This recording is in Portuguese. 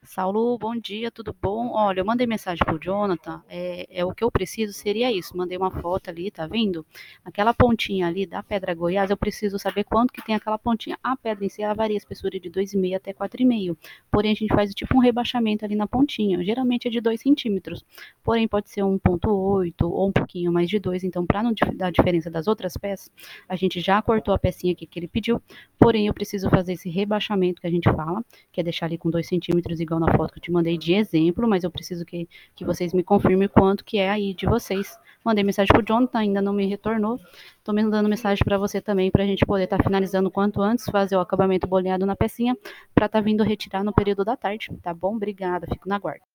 Saulo, bom dia, tudo bom? Olha, eu mandei mensagem pro Jonathan, o que eu preciso seria isso, mandei uma foto ali, tá vendo? Aquela pontinha ali da Pedra Goiás, eu preciso saber quanto que tem aquela pontinha. A pedra em si, ela varia a espessura de 2,5 até 4,5, porém a gente faz tipo um rebaixamento ali na pontinha, geralmente é de 2 centímetros, porém pode ser 1,8 ou um pouquinho mais de 2. Então para não dar diferença das outras peças, a gente já cortou a pecinha aqui que ele pediu, porém eu preciso fazer esse rebaixamento que a gente fala, que é deixar ali com 2 centímetros, igual na foto que eu te mandei de exemplo, mas eu preciso que vocês me confirmem quanto que é aí de vocês. Mandei mensagem pro Jonathan, ainda não me retornou. Tô mandando mensagem para você também, para a gente poder estar finalizando o quanto antes, fazer o acabamento boleado na pecinha, para estar vindo retirar no período da tarde, tá bom? Obrigada, fico na guarda.